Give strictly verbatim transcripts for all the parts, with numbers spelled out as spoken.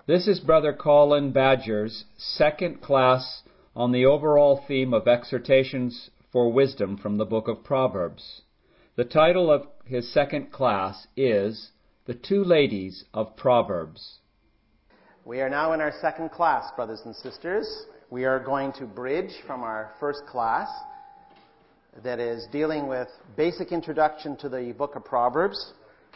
This is Brother Colin Badger's second class on the overall theme of exhortations for wisdom from the book of Proverbs. The title of his second class is The Two Ladies of Proverbs. We are now in our second class, brothers and sisters. We are going to bridge from our first class that is dealing with basic introduction to the book of Proverbs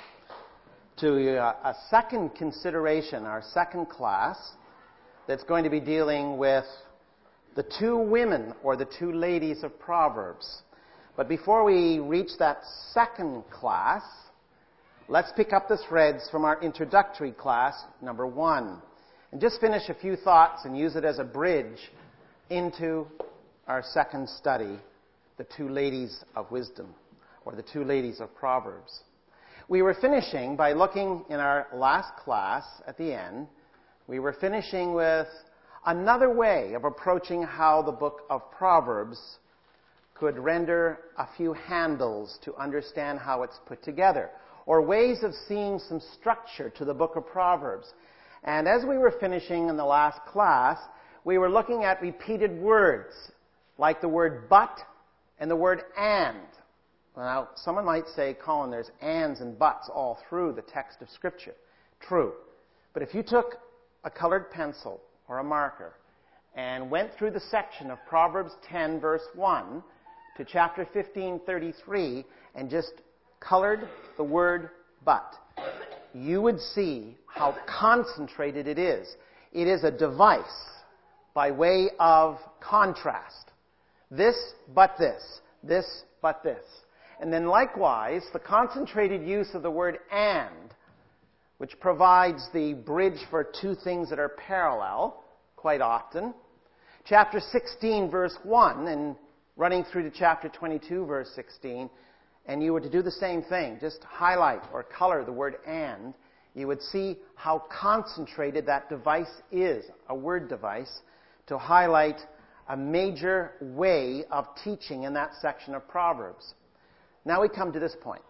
to a, a second consideration, our second class, that's going to be dealing with the two women or the two ladies of Proverbs. But before we reach that second class, let's pick up the threads from our introductory class, number one, and just finish a few thoughts and use it as a bridge into our second study, the two ladies of wisdom, or the two ladies of Proverbs. We were finishing by looking in our last class at the end, we were finishing with another way of approaching how the book of Proverbs could render a few handles to understand how it's put together, or ways of seeing some structure to the book of Proverbs. And as we were finishing in the last class, we were looking at repeated words, like the word but and the word and. Now, someone might say, Colin, there's ands and buts all through the text of Scripture. True. But if you took a colored pencil or a marker and went through the section of Proverbs ten, verse one, to chapter fifteen, thirty-three, and just colored the word but, you would see how concentrated it is. It is a device by way of contrast. This but this. This but this. And then likewise, the concentrated use of the word and, which provides the bridge for two things that are parallel quite often. Chapter sixteen, verse one, and running through to chapter twenty-two, verse sixteen, and you were to do the same thing, just highlight or color the word and, you would see how concentrated that device is, a word device, to highlight a major way of teaching in that section of Proverbs. Now we come to this point.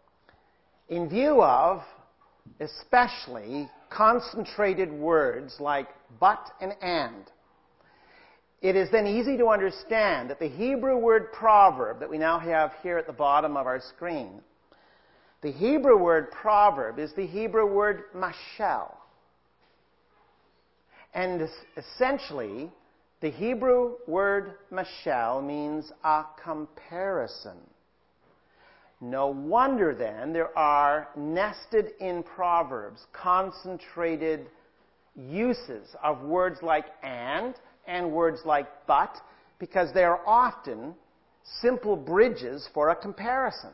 In view of especially concentrated words like but and and, it is then easy to understand that the Hebrew word proverb that we now have here at the bottom of our screen, the Hebrew word proverb is the Hebrew word mashal. And essentially, the Hebrew word mashal means a comparison. No wonder then there are nested in Proverbs concentrated uses of words like and and words like but, because they are often simple bridges for a comparison.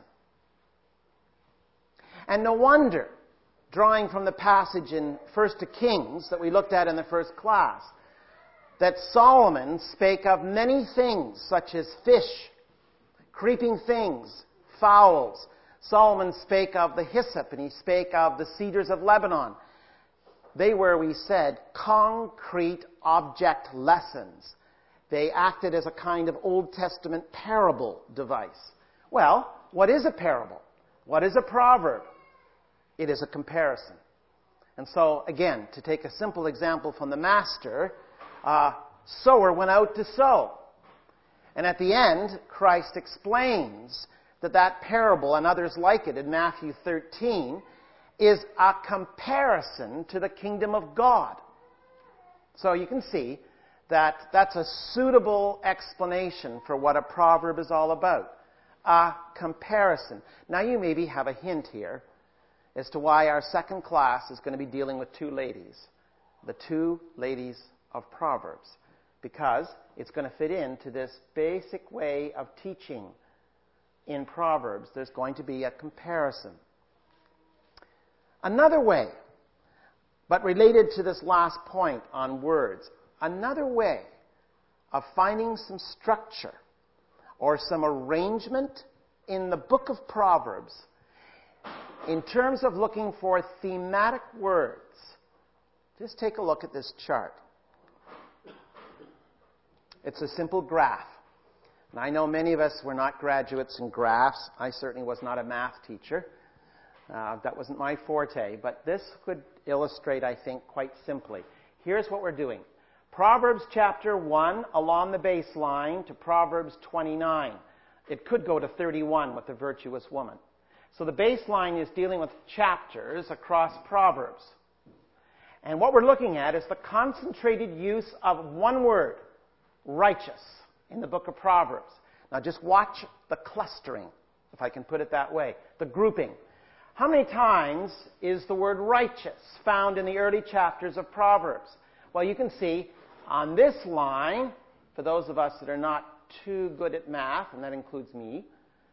And no wonder, drawing from the passage in First Kings that we looked at in the first class, that Solomon spake of many things such as fish, creeping things, fowls. Solomon spake of the hyssop, and he spake of the cedars of Lebanon. They were, we said, concrete object lessons. They acted as a kind of Old Testament parable device. Well, what is a parable? What is a proverb? It is a comparison. And so, again, to take a simple example from the Master, a sower went out to sow. And at the end, Christ explains that that parable and others like it in Matthew thirteen is a comparison to the kingdom of God. So you can see that that's a suitable explanation for what a proverb is all about. A comparison. Now you maybe have a hint here as to why our second class is going to be dealing with two ladies. The two ladies of Proverbs. Because it's going to fit into this basic way of teaching in Proverbs. There's going to be a comparison. Another way, but related to this last point on words, another way of finding some structure or some arrangement in the book of Proverbs in terms of looking for thematic words. Just take a look at this chart. It's a simple graph. And I know many of us were not graduates in graphs. I certainly was not a math teacher. Uh, that wasn't my forte, but this could illustrate, I think, quite simply. Here's what we're doing. Proverbs chapter one along the baseline to Proverbs twenty-nine. It could go to thirty-one with the virtuous woman. So the baseline is dealing with chapters across Proverbs. And what we're looking at is the concentrated use of one word, righteous, in the book of Proverbs. Now just watch the clustering, if I can put it that way, the grouping. How many times is the word righteous found in the early chapters of Proverbs? Well, you can see on this line, for those of us that are not too good at math, and that includes me,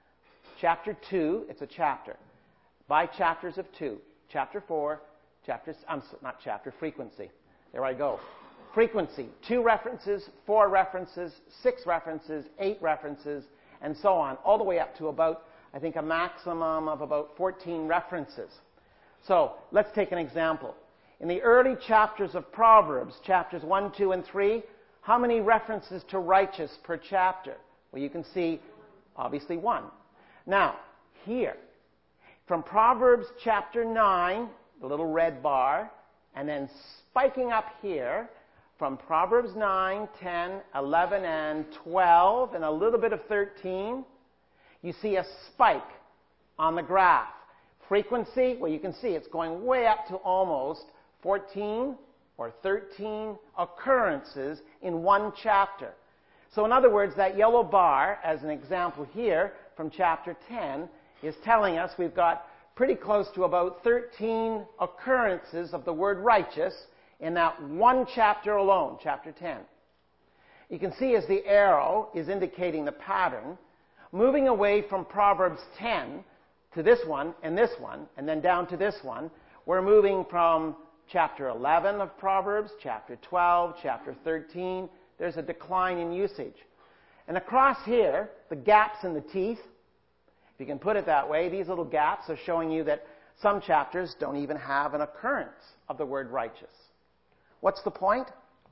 chapter two, it's a chapter. By chapters of two. Chapter four, chapter, I'm not chapter, frequency. There I go. Frequency, two references, four references, six references, eight references, and so on, all the way up to about, I think, a maximum of about fourteen references. So, let's take an example. In the early chapters of Proverbs, chapters one, two, and three, how many references to righteous per chapter? Well, you can see, obviously, one. Now, here, from Proverbs chapter nine, the little red bar, and then spiking up here, from Proverbs nine, ten, eleven, and twelve, and a little bit of thirteen, you see a spike on the graph. Frequency, well, you can see it's going way up to almost fourteen or thirteen occurrences in one chapter. So in other words, that yellow bar, as an example here from chapter ten, is telling us we've got pretty close to about thirteen occurrences of the word righteous in that one chapter alone, chapter ten. You can see as the arrow is indicating the pattern, moving away from Proverbs ten to this one and this one, and then down to this one, we're moving from chapter eleven of Proverbs, chapter twelve, chapter thirteen. There's a decline in usage. And across here, the gaps in the teeth, if you can put it that way, these little gaps are showing you that some chapters don't even have an occurrence of the word righteous. What's the point?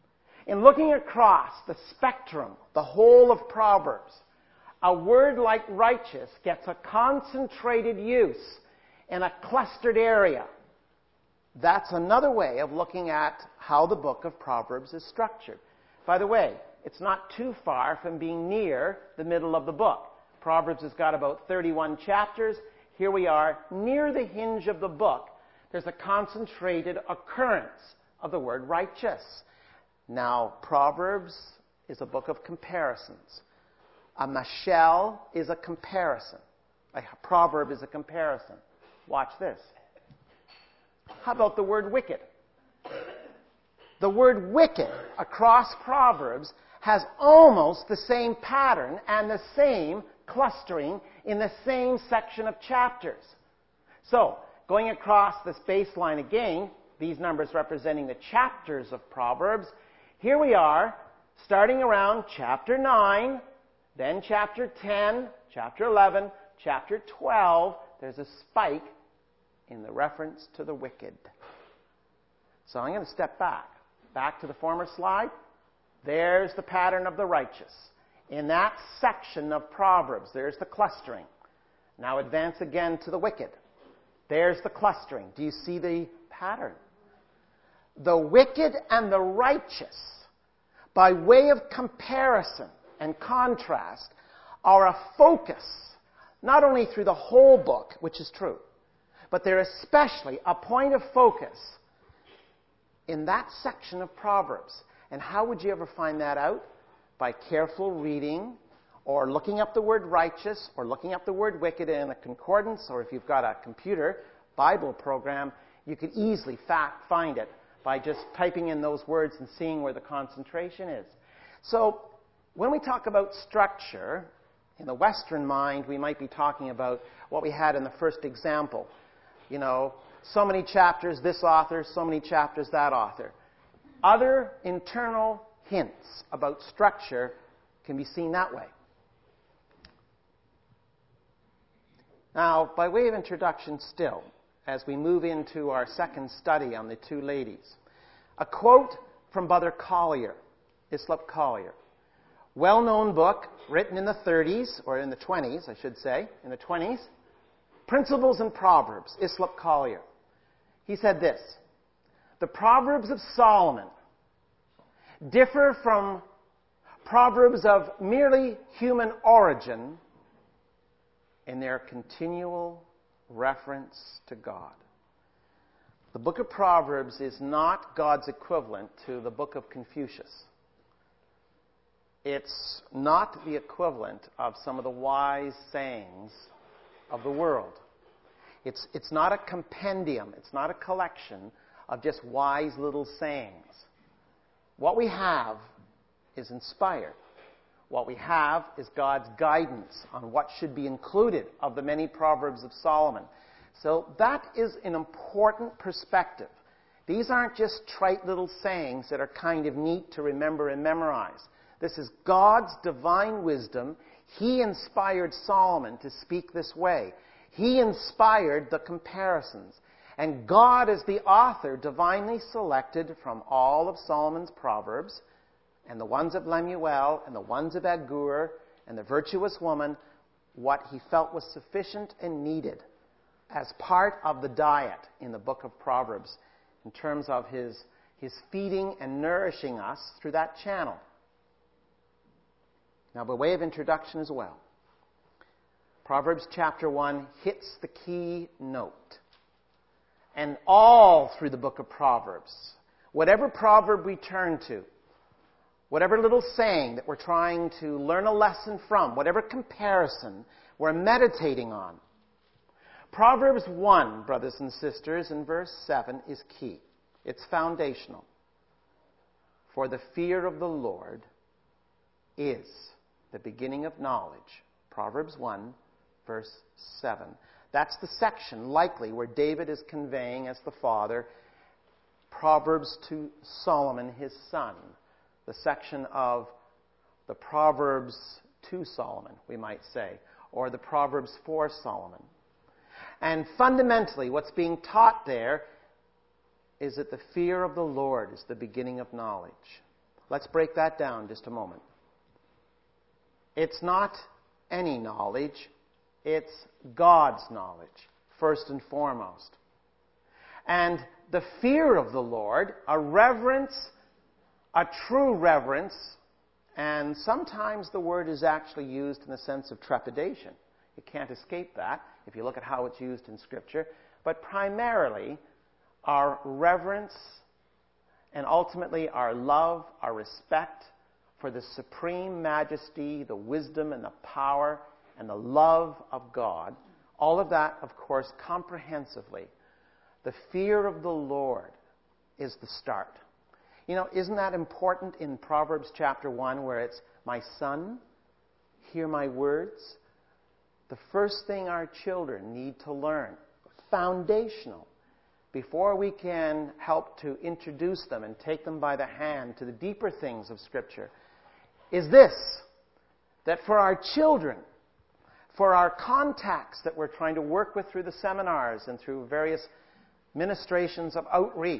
In looking across the spectrum, the whole of Proverbs, a word like righteous gets a concentrated use in a clustered area. That's another way of looking at how the book of Proverbs is structured. By the way, it's not too far from being near the middle of the book. Proverbs has got about thirty-one chapters. Here we are near the hinge of the book. There's a concentrated occurrence of the word righteous. Now, Proverbs is a book of comparisons. A mashal is a comparison. A proverb is a comparison. Watch this. How about the word wicked? The word wicked across Proverbs has almost the same pattern and the same clustering in the same section of chapters. So, going across this baseline again, these numbers representing the chapters of Proverbs, here we are, starting around chapter nine, then chapter ten, chapter eleven, chapter twelve, there's a spike in the reference to the wicked. So I'm going to step back. Back to the former slide. There's the pattern of the righteous. In that section of Proverbs, there's the clustering. Now advance again to the wicked. There's the clustering. Do you see the pattern? The wicked and the righteous, by way of comparison and contrast, are a focus, not only through the whole book, which is true, but they're especially a point of focus in that section of Proverbs. And how would you ever find that out? By careful reading, or looking up the word righteous, or looking up the word wicked in a concordance, or if you've got a computer Bible program, you could easily fact find it by just typing in those words and seeing where the concentration is. So, when we talk about structure, in the Western mind, we might be talking about what we had in the first example. You know, so many chapters, this author, so many chapters, that author. Other internal hints about structure can be seen that way. Now, by way of introduction still, as we move into our second study on the two ladies, a quote from Brother Collier, Islip Collier. Well-known book, written in the thirties, or in the twenties, I should say, in the twenties. Principles in Proverbs, Islip Collier. He said this: the Proverbs of Solomon differ from Proverbs of merely human origin in their continual reference to God. The book of Proverbs is not God's equivalent to the book of Confucius. It's not the equivalent of some of the wise sayings of the world. It's, it's not a compendium. It's not a collection of just wise little sayings. What we have is inspired. What we have is God's guidance on what should be included of the many Proverbs of Solomon. So that is an important perspective. These aren't just trite little sayings that are kind of neat to remember and memorize. This is God's divine wisdom. He inspired Solomon to speak this way. He inspired the comparisons. And God, as the author, divinely selected from all of Solomon's Proverbs, and the ones of Lemuel, and the ones of Agur, and the virtuous woman, what he felt was sufficient and needed as part of the diet in the book of Proverbs in terms of his, his feeding and nourishing us through that channel. Now, by way of introduction as well, Proverbs chapter one hits the key note. And all through the book of Proverbs, whatever proverb we turn to, whatever little saying that we're trying to learn a lesson from, whatever comparison we're meditating on, Proverbs one, brothers and sisters, in verse seven is key. It's foundational. For the fear of the Lord is the beginning of knowledge. Proverbs one, verse seven. That's the section, likely, where David is conveying as the father Proverbs to Solomon, his son. The section of the Proverbs to Solomon, we might say, or the Proverbs for Solomon. And fundamentally, what's being taught there is that the fear of the Lord is the beginning of knowledge. Let's break that down just a moment. It's not any knowledge. It's God's knowledge, first and foremost. And the fear of the Lord, a reverence, a true reverence, and sometimes the word is actually used in the sense of trepidation. You can't escape that if you look at how it's used in Scripture. But primarily, our reverence and ultimately our love, our respect for the supreme majesty, the wisdom and the power and the love of God, all of that, of course, comprehensively. The fear of the Lord is the start. You know, isn't that important in Proverbs chapter one, where it's, my son, hear my words? The first thing our children need to learn, foundational, before we can help to introduce them and take them by the hand to the deeper things of Scripture, is this, that for our children, for our contacts that we're trying to work with through the seminars and through various ministrations of outreach,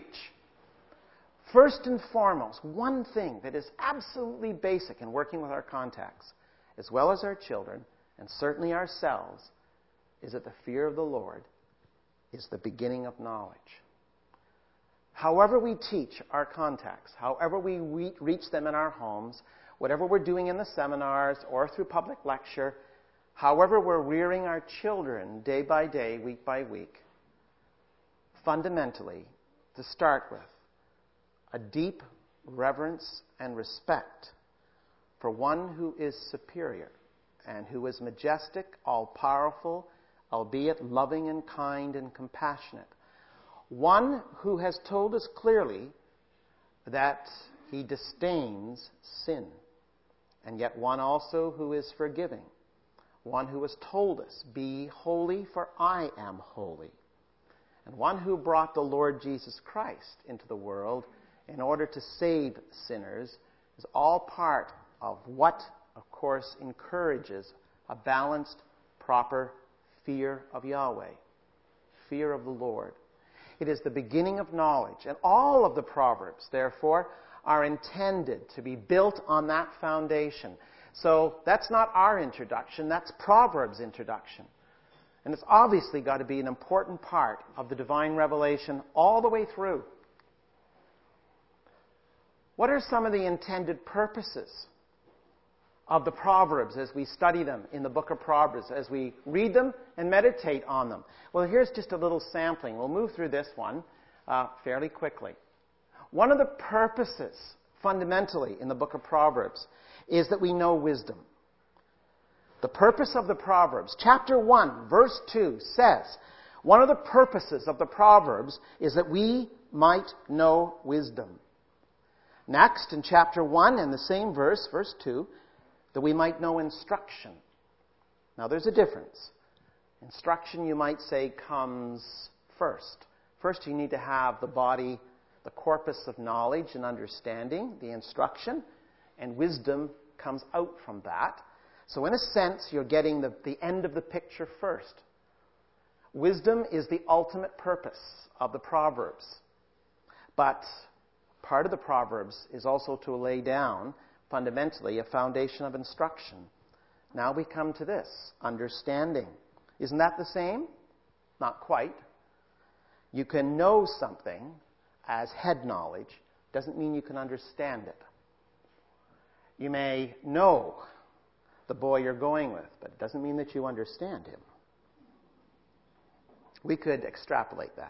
first and foremost, one thing that is absolutely basic in working with our contacts, as well as our children, and certainly ourselves, is that the fear of the Lord is the beginning of knowledge. However we teach our contacts, however we re- reach them in our homes, whatever we're doing in the seminars or through public lecture, however we're rearing our children day by day, week by week, fundamentally, to start with, a deep reverence and respect for one who is superior and who is majestic, all-powerful, albeit loving and kind and compassionate. One who has told us clearly that he disdains sin, and yet one also who is forgiving. One who has told us, be holy for I am holy. And one who brought the Lord Jesus Christ into the world in order to save sinners is all part of what, of course, encourages a balanced, proper fear of Yahweh, fear of the Lord. It is the beginning of knowledge. And all of the Proverbs, therefore, are intended to be built on that foundation. So that's not our introduction, that's Proverbs' introduction. And it's obviously got to be an important part of the divine revelation all the way through. What are some of the intended purposes of the Proverbs as we study them in the book of Proverbs, as we read them and meditate on them? Well, here's just a little sampling. We'll move through this one uh, fairly quickly. One of the purposes, fundamentally, in the book of Proverbs is that we know wisdom. The purpose of the Proverbs, chapter one, verse two, says, one of the purposes of the Proverbs is that we might know wisdom. Next, in chapter one, in the same verse, verse two, that we might know instruction. Now, there's a difference. Instruction, you might say, comes first. First, you need to have the body, the corpus of knowledge and understanding, the instruction, and wisdom comes out from that. So in a sense, you're getting the, the end of the picture first. Wisdom is the ultimate purpose of the Proverbs. But part of the Proverbs is also to lay down, fundamentally, a foundation of instruction. Now we come to this, understanding. Isn't that the same? Not quite. You can know something as head knowledge. Doesn't mean you can understand it. You may know the boy you're going with, but it doesn't mean that you understand him. We could extrapolate that.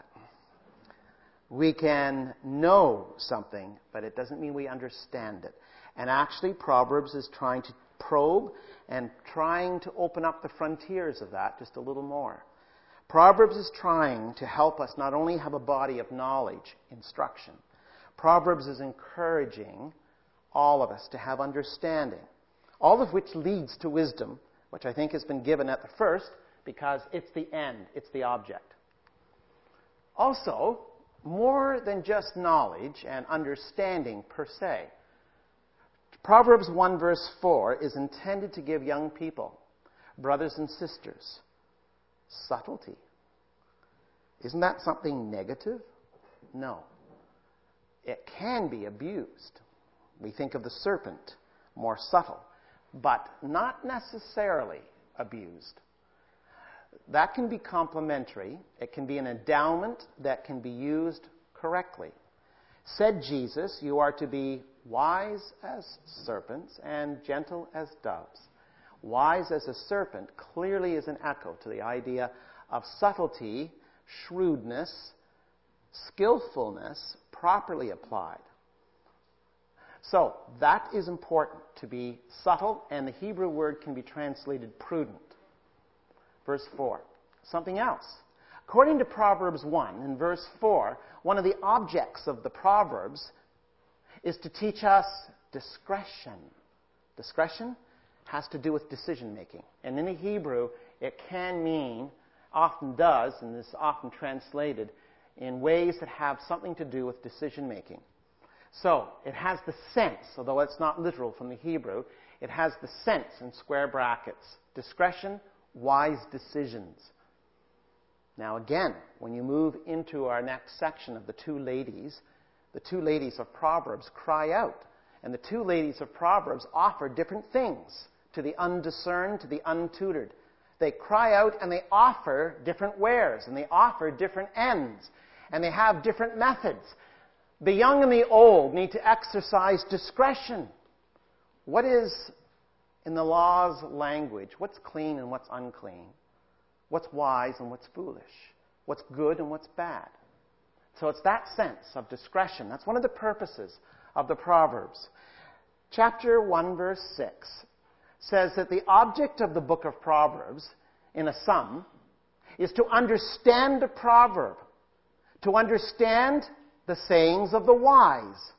We can know something, but it doesn't mean we understand it. And actually, Proverbs is trying to probe and trying to open up the frontiers of that just a little more. Proverbs is trying to help us not only have a body of knowledge, instruction. Proverbs is encouraging all of us to have understanding. All of which leads to wisdom, which I think has been given at the first, because it's the end, it's the object. Also, more than just knowledge and understanding per se. Proverbs one verse four is intended to give young people, brothers and sisters, subtlety. Isn't that something negative? No. It can be abused. We think of the serpent, more subtle, but not necessarily abused. That can be complementary. It can be an endowment that can be used correctly. Said Jesus, you are to be wise as serpents and gentle as doves. Wise as a serpent clearly is an echo to the idea of subtlety, shrewdness, skillfulness, properly applied. So, that is important, to be subtle, and the Hebrew word can be translated prudent. Verse four. Something else. According to Proverbs one, in verse four, one of the objects of the Proverbs is to teach us discretion. Discretion has to do with decision-making. And in the Hebrew, it can mean, often does, and is often translated, in ways that have something to do with decision-making. So, it has the sense, although it's not literal from the Hebrew, it has the sense in square brackets. Discretion, wise decisions. Now again, when you move into our next section of the two ladies, the two ladies of Proverbs cry out. And the two ladies of Proverbs offer different things to the undiscerned, to the untutored. They cry out and they offer different wares, and they offer different ends, and they have different methods. The young and the old need to exercise discretion. What is, in the law's language, what's clean and what's unclean? What's wise and what's foolish? What's good and what's bad? So it's that sense of discretion. That's one of the purposes of the Proverbs. Chapter one, verse six says that the object of the book of Proverbs, in a sum, is to understand a proverb, to understand the sayings of the wise,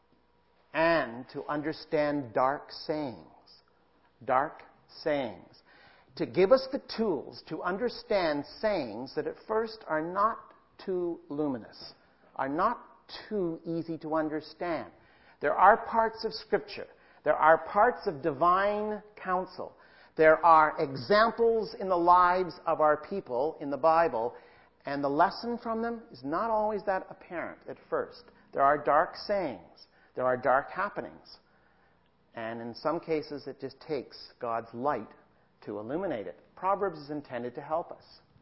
and to understand dark sayings. Dark sayings. To give us the tools to understand sayings that at first are not too luminous, are not too easy to understand. There are parts of Scripture, there are parts of divine counsel, there are examples in the lives of our people in the Bible, and the lesson from them is not always that apparent at first. There are dark sayings, there are dark happenings, and in some cases it just takes God's light to illuminate it. Proverbs is intended to help us.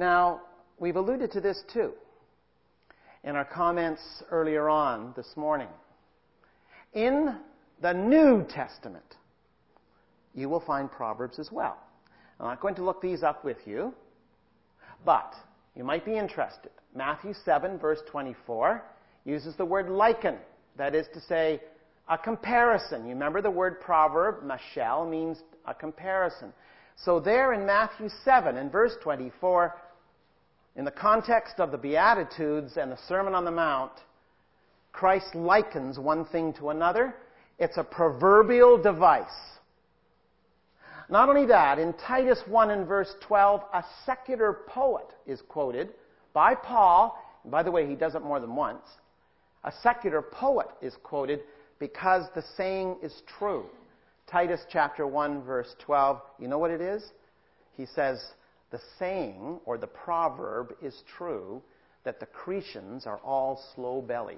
Now, we've alluded to this too in our comments earlier on this morning. In the New Testament, you will find Proverbs as well. I'm not going to look these up with you, but you might be interested. Matthew seven, verse twenty-four, uses the word liken. That is to say, a comparison. You remember the word proverb, mashal, means a comparison. So there in Matthew seven, in verse twenty-four, in the context of the Beatitudes and the Sermon on the Mount, Christ likens one thing to another. It's a proverbial device. Not only that, in Titus one and verse twelve, a secular poet is quoted by Paul. And by the way, he does it more than once. A secular poet is quoted because the saying is true. Titus chapter one, verse twelve, you know what it is? He says, the saying, or the proverb, is true that the Cretians are all slow bellies.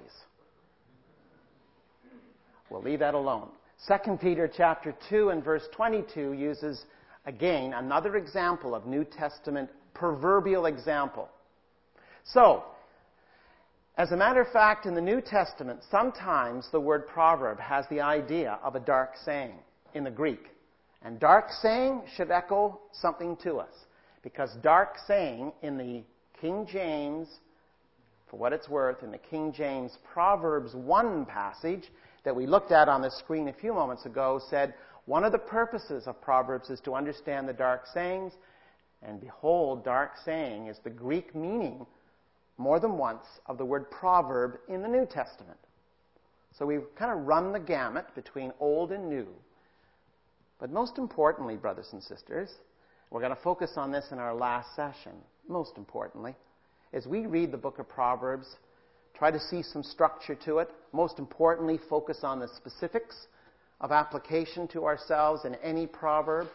We'll leave that alone. Second Peter chapter two and verse twenty-two uses, again, another example of New Testament proverbial example. So, as a matter of fact, in the New Testament, sometimes the word proverb has the idea of a dark saying in the Greek. And dark saying should echo something to us. Because dark saying in the King James, for what it's worth, in the King James Proverbs one passage that we looked at on the screen a few moments ago, said one of the purposes of Proverbs is to understand the dark sayings. And behold, dark saying is the Greek meaning more than once of the word proverb in the New Testament. So we've kind of run the gamut between old and new. But most importantly, brothers and sisters, we're going to focus on this in our last session. Most importantly, as we read the book of Proverbs, try to see some structure to it. Most importantly, focus on the specifics of application to ourselves in any proverb.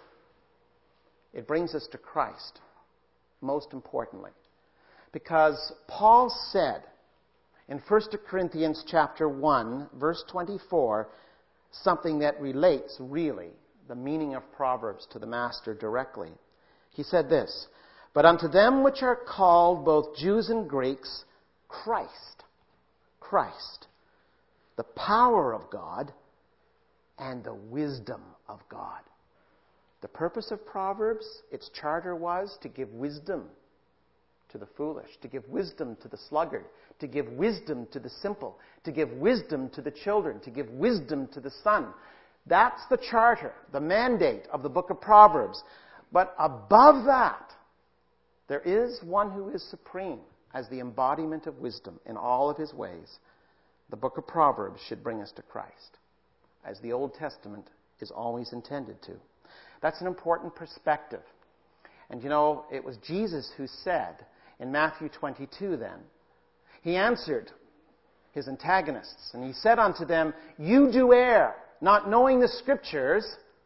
It brings us to Christ, most importantly. Because Paul said in First Corinthians chapter one, verse twenty-four, something that relates really the meaning of Proverbs to the master directly. He said this, "But unto them which are called, both Jews and Greeks, Christ, Christ, the power of God and the wisdom of God." The purpose of Proverbs, its charter was to give wisdom to the foolish, to give wisdom to the sluggard, to give wisdom to the simple, to give wisdom to the children, to give wisdom to the son. That's the charter, the mandate of the book of Proverbs. But above that, there is one who is supreme as the embodiment of wisdom in all of his ways. The book of Proverbs should bring us to Christ, as the Old Testament is always intended to. That's an important perspective. And you know, it was Jesus who said in Matthew twenty-two then, he answered his antagonists, and he said unto them, "You do err, not knowing the Scriptures,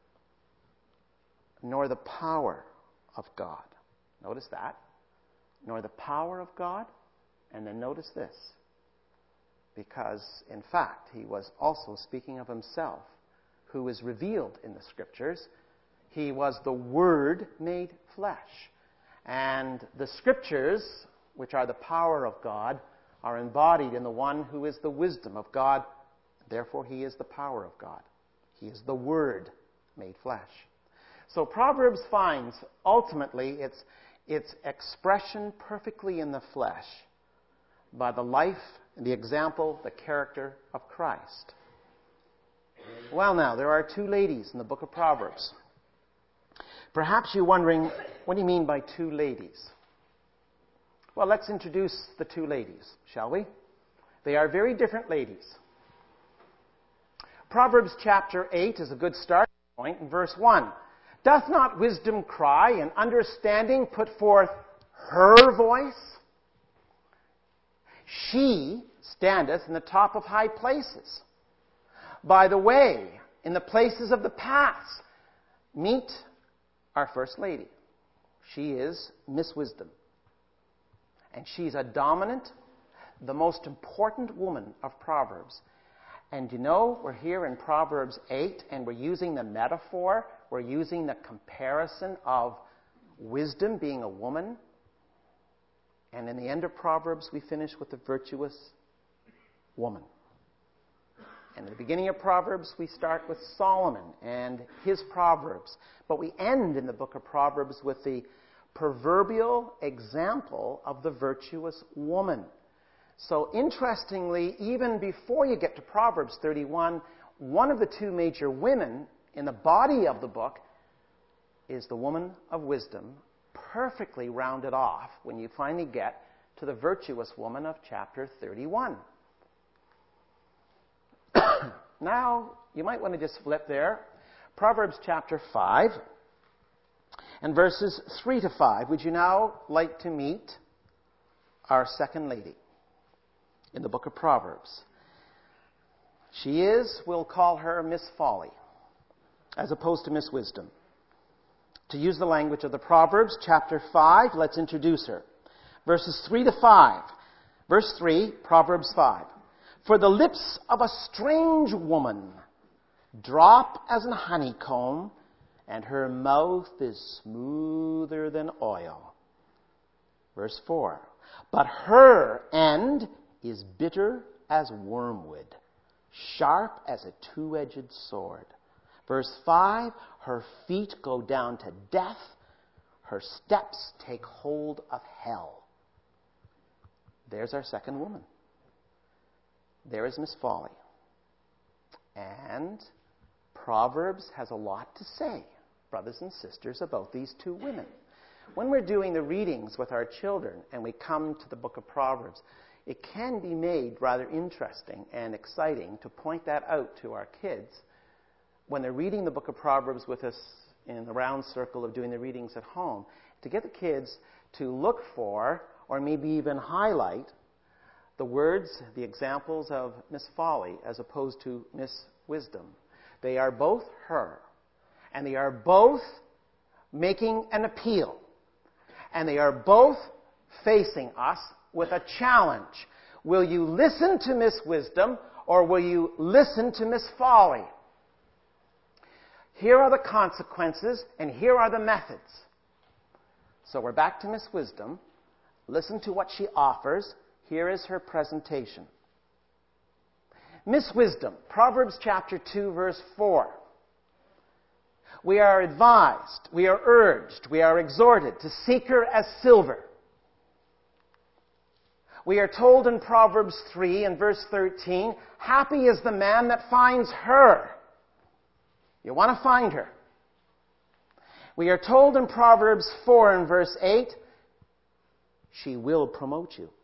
nor the power of God." Notice that. Nor the power of God. And then notice this. Because, in fact, he was also speaking of himself, who is revealed in the Scriptures. He was the Word made flesh. And the Scriptures, which are the power of God, are embodied in the one who is the wisdom of God. Therefore, he is the power of God. He is the Word made flesh. So Proverbs finds, ultimately, its, its expression perfectly in the flesh by the life, the example, the character of Christ. Well, now, there are two ladies in the book of Proverbs. Perhaps you're wondering, what do you mean by two ladies? Well, let's introduce the two ladies, shall we? They are very different ladies. Proverbs chapter eight is a good starting point in verse one. "Doth not wisdom cry, and understanding put forth her voice? She standeth in the top of high places. By the way, in the places of the paths, meet our first lady." She is Miss Wisdom. And she's a dominant, the most important woman of Proverbs. And you know, we're here in Proverbs eight, and we're using the metaphor, we're using the comparison of wisdom being a woman. And in the end of Proverbs, we finish with the virtuous woman. And at the beginning of Proverbs, we start with Solomon and his Proverbs. But we end in the book of Proverbs with the proverbial example of the virtuous woman. So interestingly, even before you get to Proverbs thirty-one, one of the two major women in the body of the book is the woman of wisdom, perfectly rounded off when you finally get to the virtuous woman of chapter thirty-one. Now, you might want to just flip there. Proverbs chapter five and verses three to five. Would you now like to meet our second lady in the book of Proverbs? She is, we'll call her Miss Folly, as opposed to Miss Wisdom. To use the language of the Proverbs, chapter five, let's introduce her. Verses three to five. Verse three, Proverbs five. For the lips of a strange woman drop as an honeycomb, and her mouth is smoother than oil. Verse four. But her end is bitter as wormwood, sharp as a two-edged sword. Verse five, her feet go down to death, her steps take hold of hell. There's our second woman. There is Miss Folly. And Proverbs has a lot to say, brothers and sisters, about these two women. When we're doing the readings with our children and we come to the book of Proverbs, it can be made rather interesting and exciting to point that out to our kids when they're reading the book of Proverbs with us in the round circle of doing the readings at home, to get the kids to look for, or maybe even highlight, the words, the examples of Miss Folly as opposed to Miss Wisdom. They are both her, and they are both making an appeal, and they are both facing us with a challenge. Will you listen to Miss Wisdom, or will you listen to Miss Folly? Here are the consequences, and here are the methods. So we're back to Miss Wisdom. Listen to what she offers. Here is her presentation. Miss Wisdom, Proverbs chapter two, verse four. We are advised, we are urged, we are exhorted to seek her as silver. We are told in Proverbs three and verse thirteen, happy is the man that finds her. You want to find her. We are told in Proverbs four and verse eight, she will promote you.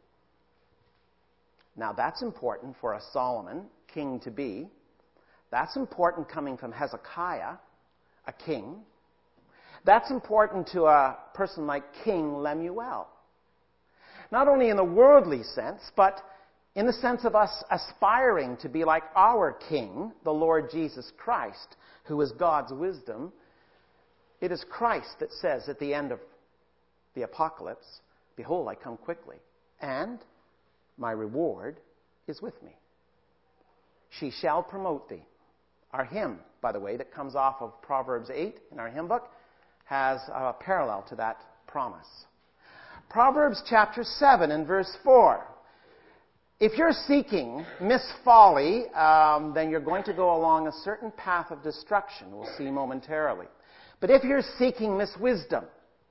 Now that's important for a Solomon, king to be. That's important coming from Hezekiah, a king. That's important to a person like King Lemuel. Not only in the worldly sense, but in the sense of us aspiring to be like our King, the Lord Jesus Christ, who is God's wisdom. It is Christ that says at the end of the apocalypse, behold, I come quickly, and my reward is with me. She shall promote thee. Our hymn, by the way, that comes off of Proverbs eight in our hymn book, has a parallel to that promise. Proverbs chapter seven and verse four. If you're seeking Miss Folly, um, then you're going to go along a certain path of destruction, we'll see momentarily. But if you're seeking Miss Wisdom,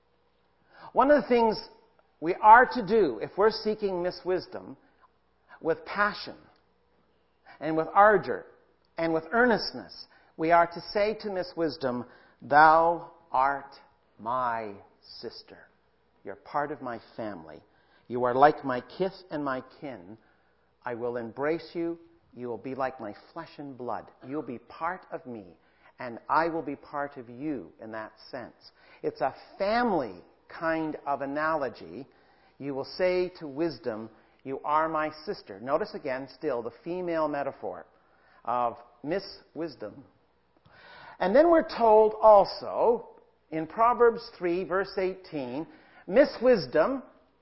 one of the things we are to do if we're seeking Miss Wisdom with passion and with ardor and with earnestness, we are to say to Miss Wisdom, thou art my sister. You're part of my family. You are like my kith and my kin. I will embrace you. You will be like my flesh and blood. You'll be part of me, and I will be part of you in that sense. It's a family kind of analogy. You will say to Wisdom, you are my sister. Notice again, still, the female metaphor of Miss Wisdom. And then we're told also, in Proverbs three, verse eighteen, Miss Wisdom,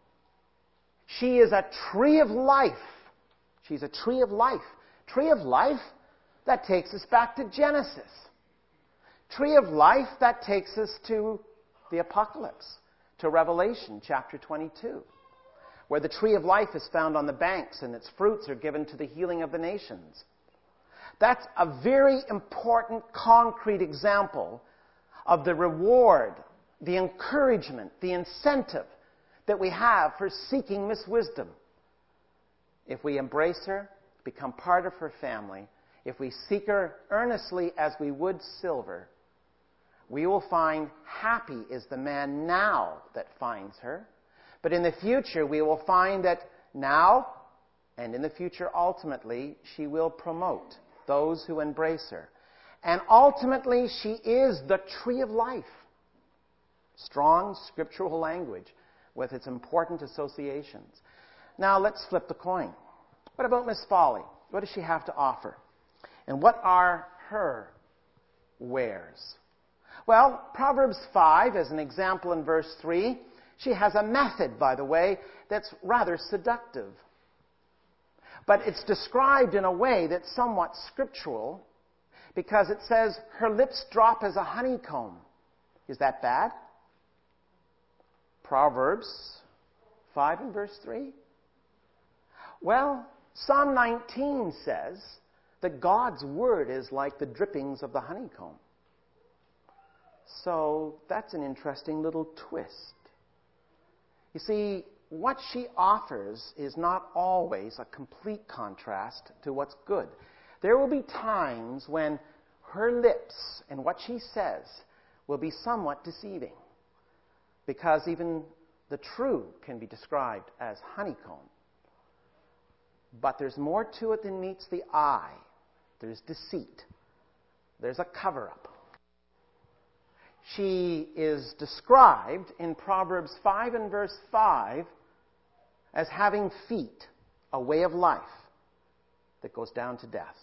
she is a tree of life. She's a tree of life. Tree of life, that takes us back to Genesis. Tree of life, that takes us to the Apocalypse, to Revelation chapter twenty-two. where the tree of life is found on the banks and its fruits are given to the healing of the nations. That's a very important, concrete example of the reward, the encouragement, the incentive that we have for seeking Miss Wisdom. If we embrace her, become part of her family, if we seek her earnestly as we would silver, we will find happy is the man now that finds her. But in the future, we will find that now and in the future, ultimately, she will promote those who embrace her. And ultimately, she is the tree of life. Strong scriptural language with its important associations. Now, let's flip the coin. What about Miss Folly? What does she have to offer? And what are her wares? Well, Proverbs five, as an example in verse three, she has a method, by the way, that's rather seductive. But it's described in a way that's somewhat scriptural, because it says, her lips drop as a honeycomb. Is that bad? Proverbs five and verse three? Well, Psalm nineteen says that God's word is like the drippings of the honeycomb. So that's an interesting little twist. You see, what she offers is not always a complete contrast to what's good. There will be times when her lips and what she says will be somewhat deceiving, because even the true can be described as honeycomb. But there's more to it than meets the eye. There's deceit. There's a cover-up. She is described in Proverbs five and verse five as having feet, a way of life that goes down to death.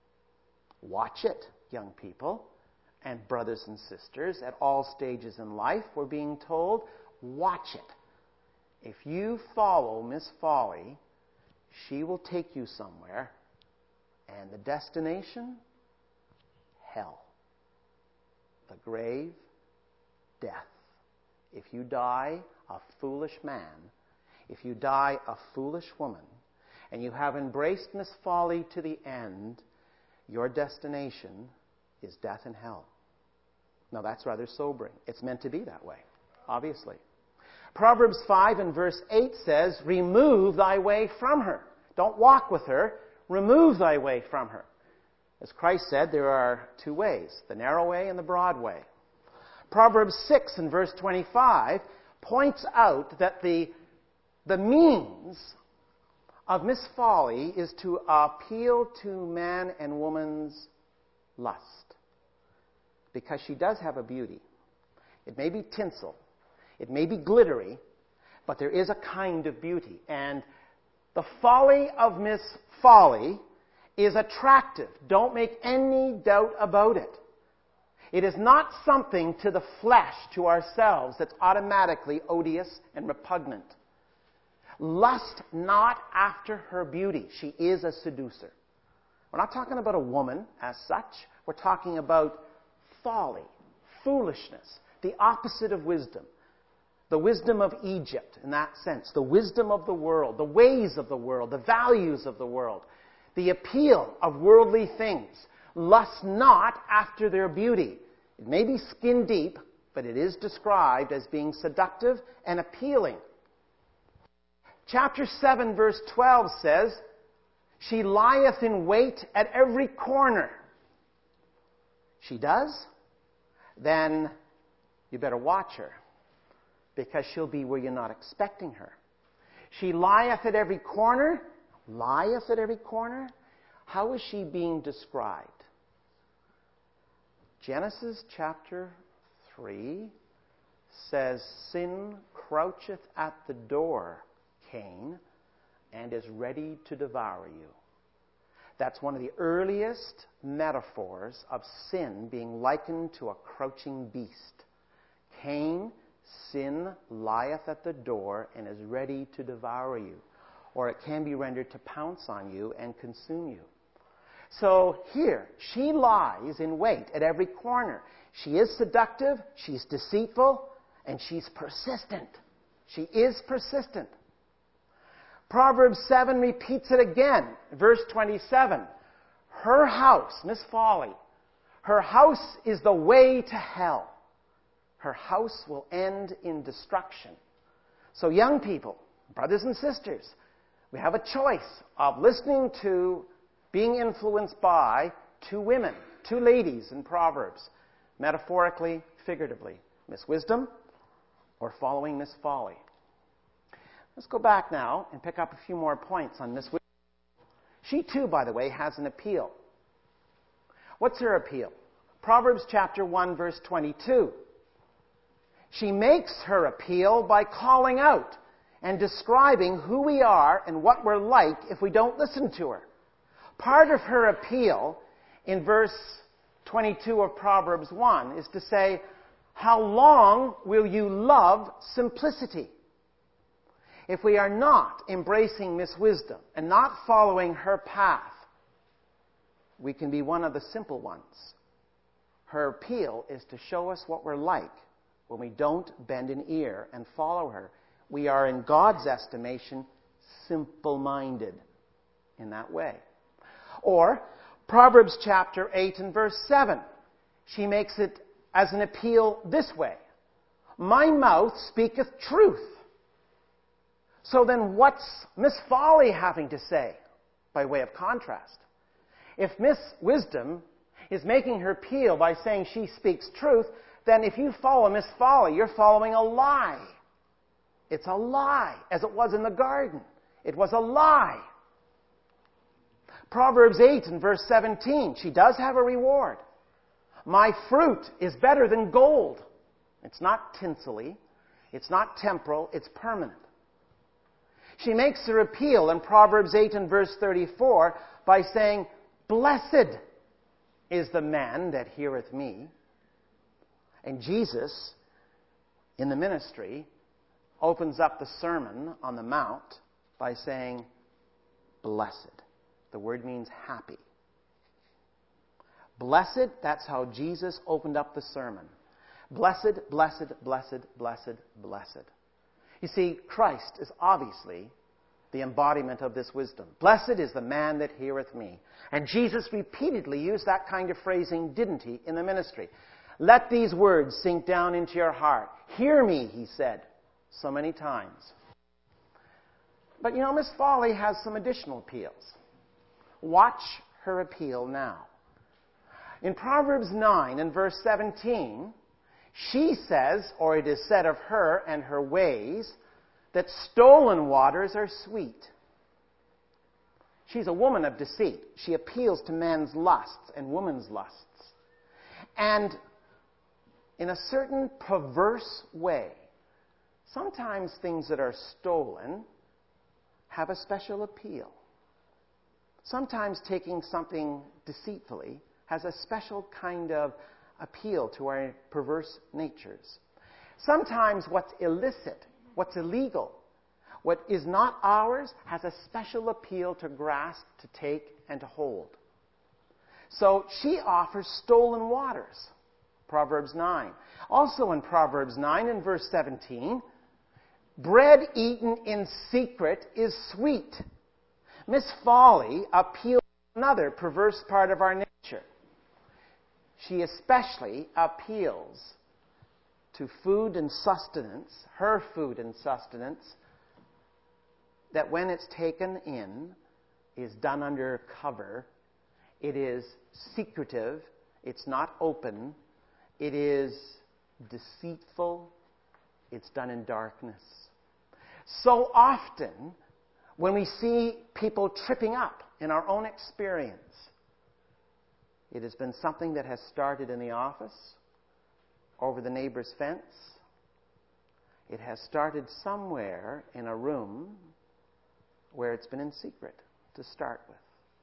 Watch it, young people and brothers and sisters at all stages in life. We're being told, watch it. If you follow Miss Folly, she will take you somewhere, and the destination, hell. The grave, death. If you die a foolish man, if you die a foolish woman, and you have embraced Miss Folly to the end, your destination is death and hell. Now that's rather sobering. It's meant to be that way, obviously. Proverbs five and verse eight says, remove thy way from her. Don't walk with her. Remove thy way from her. As Christ said, there are two ways, the narrow way and the broad way. Proverbs six and verse twenty-five points out that the, the means of Miss Folly is to appeal to man and woman's lust. Because she does have a beauty. It may be tinsel. It may be glittery, but there is a kind of beauty. And the folly of Miss Folly is attractive. Don't make any doubt about it. It is not something to the flesh, to ourselves, that's automatically odious and repugnant. Lust not after her beauty. She is a seducer. We're not talking about a woman as such. We're talking about folly, foolishness, the opposite of wisdom. The wisdom of Egypt, in that sense. The wisdom of the world, the ways of the world, the values of the world. The appeal of worldly things. Lust not after their beauty. It may be skin deep, but it is described as being seductive and appealing. Chapter seven, verse twelve says, she lieth in wait at every corner. She does? Then you better watch her, because she'll be where you're not expecting her. She lieth at every corner. Lieth at every corner? How is she being described? Genesis chapter three says, sin croucheth at the door, Cain, and is ready to devour you. That's one of the earliest metaphors of sin being likened to a crouching beast. Cain, sin lieth at the door and is ready to devour you. Or it can be rendered to pounce on you and consume you. So here, she lies in wait at every corner. She is seductive, she's deceitful, and she's persistent. She is persistent. Proverbs seven repeats it again. Verse twenty-seven. Her house, Miss Folly, her house is the way to hell. Her house will end in destruction. So young people, brothers and sisters, we have a choice of listening to, being influenced by two women, two ladies in Proverbs, metaphorically, figuratively, Miss Wisdom or following Miss Folly. Let's go back now and pick up a few more points on Miss Wisdom. She too, by the way, has an appeal. What's her appeal? Proverbs chapter one, verse twenty-two. She makes her appeal by calling out and describing who we are and what we're like if we don't listen to her. Part of her appeal in verse twenty-two of Proverbs one is to say, how long will you love simplicity? If we are not embracing Miss Wisdom and not following her path, we can be one of the simple ones. Her appeal is to show us what we're like when we don't bend an ear and follow her. We are, in God's estimation, simple-minded in that way. Or, Proverbs chapter eight and verse seven. She makes it as an appeal this way. My mouth speaketh truth. So then what's Miss Folly having to say by way of contrast? If Miss Wisdom is making her appeal by saying she speaks truth, then if you follow Miss Folly, you're following a lie. It's a lie, as it was in the garden. It was a lie. Proverbs eight and verse seventeen, she does have a reward. My fruit is better than gold. It's not tinselly. It's not temporal. It's permanent. She makes her appeal in Proverbs eight and verse thirty-four by saying, blessed is the man that heareth me. And Jesus, in the ministry, opens up the Sermon on the Mount by saying, blessed. The word means happy. Blessed, that's how Jesus opened up the sermon. Blessed, blessed, blessed, blessed, blessed. You see, Christ is obviously the embodiment of this wisdom. Blessed is the man that heareth me. And Jesus repeatedly used that kind of phrasing, didn't he, in the ministry? Let these words sink down into your heart. Hear me, he said, so many times. But you know, Miss Folly has some additional appeals. Watch her appeal now. In Proverbs nine and verse seventeen, she says, or it is said of her and her ways, that stolen waters are sweet. She's a woman of deceit. She appeals to men's lusts and women's lusts. And in a certain perverse way, sometimes things that are stolen have a special appeal. Sometimes taking something deceitfully has a special kind of appeal to our perverse natures. Sometimes what's illicit, what's illegal, what is not ours, has a special appeal to grasp, to take, and to hold. So she offers stolen waters. Proverbs nine. Also in Proverbs nine and verse seventeen, bread eaten in secret is sweet. Miss Folly appeals to another perverse part of our nature. She especially appeals to food and sustenance, her food and sustenance, that when it's taken in is done under cover. It is secretive. It's not open. It is deceitful. It's done in darkness. So often, when we see people tripping up in our own experience, it has been something that has started in the office, over the neighbor's fence. It has started somewhere in a room where it's been in secret to start with.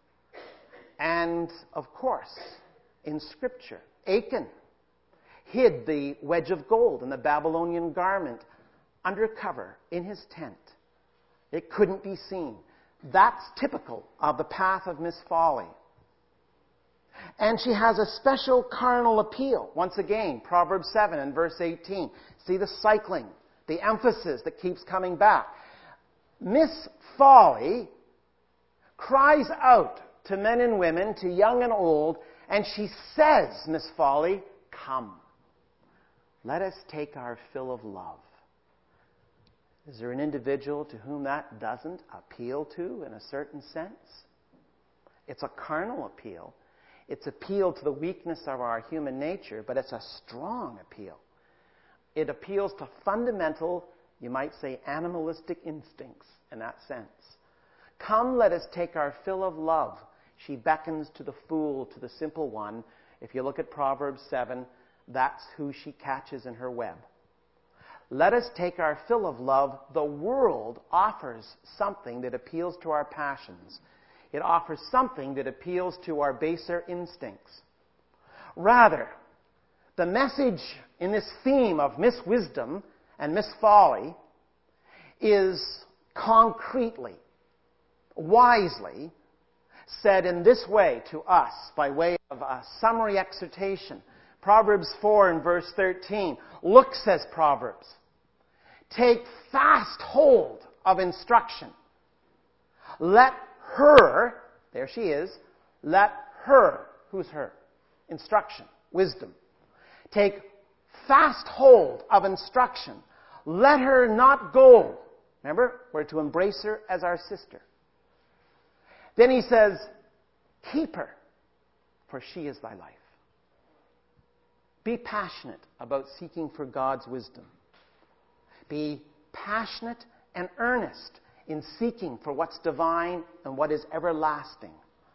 And, of course, in Scripture, Achan hid the wedge of gold in the Babylonian garment under cover in his tent. It couldn't be seen. That's typical of the path of Miss Folly. And she has a special carnal appeal. Once again, Proverbs seven and verse eighteen. See the cycling, the emphasis that keeps coming back. Miss Folly cries out to men and women, to young and old, and she says, Miss Folly, come. Let us take our fill of love. Is there an individual to whom that doesn't appeal to in a certain sense? It's a carnal appeal. It's appeal to the weakness of our human nature, but it's a strong appeal. It appeals to fundamental, you might say, animalistic instincts in that sense. Come, let us take our fill of love. She beckons to the fool, to the simple one. If you look at Proverbs seven, that's who she catches in her web. Let us take our fill of love. The world offers something that appeals to our passions. It offers something that appeals to our baser instincts. Rather, the message in this theme of Miss Wisdom and Miss Folly is concretely, wisely said in this way to us by way of a summary exhortation. Proverbs four and verse thirteen. Look, says Proverbs, take fast hold of instruction. Let her, there she is, let her, who's her? Instruction, wisdom. Take fast hold of instruction. Let her not go. Remember, we're to embrace her as our sister. Then he says, keep her, for she is thy life. Be passionate about seeking for God's wisdom. Be passionate and earnest in seeking for what's divine and what is everlasting.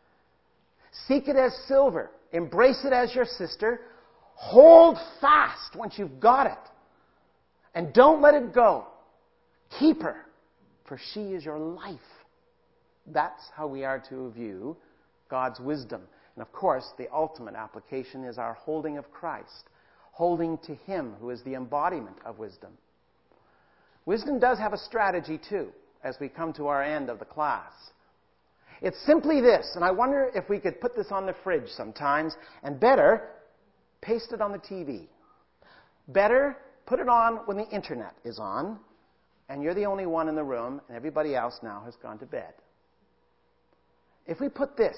Seek it as silver. Embrace it as your sister. Hold fast once you've got it. And don't let it go. Keep her, for she is your life. That's how we are to view God's wisdom. And of course, the ultimate application is our holding of Christ. Holding to Him who is the embodiment of wisdom. Wisdom does have a strategy too, as we come to our end of the class. It's simply this, and I wonder if we could put this on the fridge sometimes, and better, paste it on the T V. Better, put it on when the internet is on, and you're the only one in the room, and everybody else now has gone to bed. If we put this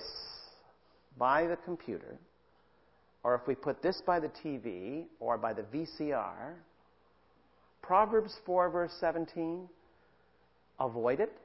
by the computer, or if we put this by the T V, or by the V C R, Proverbs four, verse seventeen, avoid it.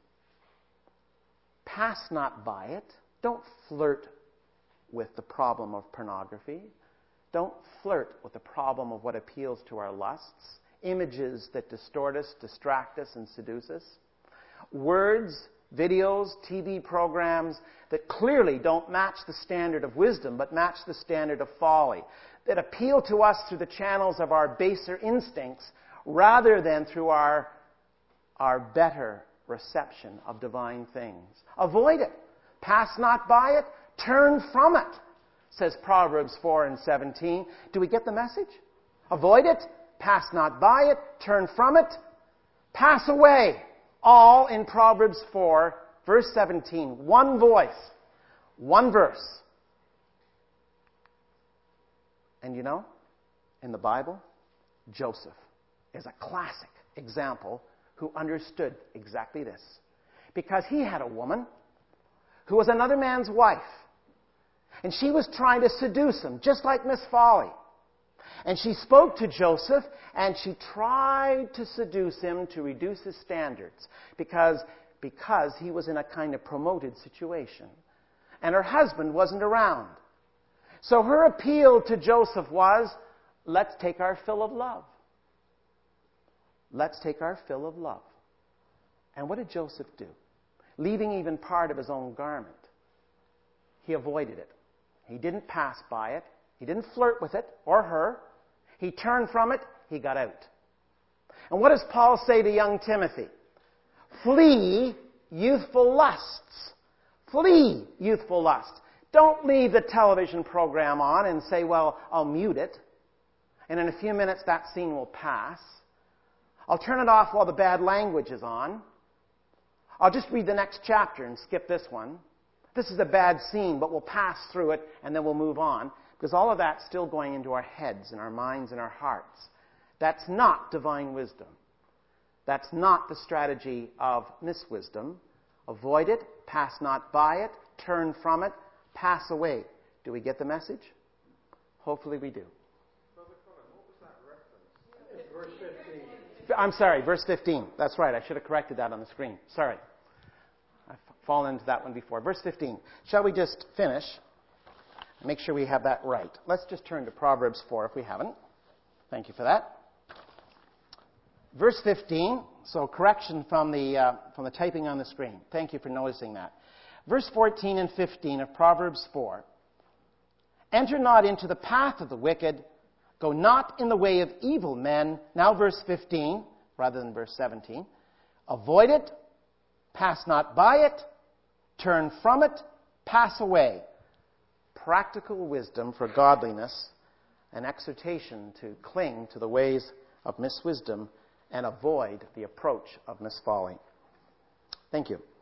Pass not by it. Don't flirt with the problem of pornography. Don't flirt with the problem of what appeals to our lusts. Images that distort us, distract us, and seduce us. Words, videos, T V programs that clearly don't match the standard of wisdom, but match the standard of folly. That appeal to us through the channels of our baser instincts rather than through our, our better reception of divine things. Avoid it. Pass not by it. Turn from it, says Proverbs four and seventeen. Do we get the message? Avoid it. Pass not by it. Turn from it. Pass away. All in Proverbs four, verse seventeen. One voice. One verse. And you know, in the Bible, Joseph is a classic example who understood exactly this. Because he had a woman who was another man's wife. And she was trying to seduce him, just like Miss Folly. And she spoke to Joseph, and she tried to seduce him to reduce his standards because, because he was in a kind of promoted situation. And her husband wasn't around. So her appeal to Joseph was, let's take our fill of love. Let's take our fill of love. And what did Joseph do? Leaving even part of his own garment, he avoided it. He didn't pass by it. He didn't flirt with it or her. He turned from it. He got out. And what does Paul say to young Timothy? Flee youthful lusts. Flee youthful lusts. Don't leave the television program on and say, well, I'll mute it. And in a few minutes that scene will pass. I'll turn it off while the bad language is on. I'll just read the next chapter and skip this one. This is a bad scene, but we'll pass through it and then we'll move on. Because all of that's still going into our heads and our minds and our hearts. That's not divine wisdom. That's not the strategy of miswisdom. Avoid it, pass not by it, turn from it, pass away. Do we get the message? Hopefully we do. Brother Colin, what was that reference? It's verse fifteen. I'm sorry, verse fifteen. That's right. I should have corrected that on the screen. Sorry. I've fallen into that one before. Verse fifteen. Shall we just finish? Make sure we have that right. Let's just turn to Proverbs four if we haven't. Thank you for that. Verse fifteen. So correction from the uh, from the typing on the screen. Thank you for noticing that. Verse fourteen and fifteen of Proverbs four. Enter not into the path of the wicked. Go not in the way of evil men. Now verse fifteen, rather than verse seventeen. Avoid it. Pass not by it. Turn from it. Pass away. Practical wisdom for godliness. An exhortation to cling to the ways of miswisdom and avoid the approach of misfolly. Thank you.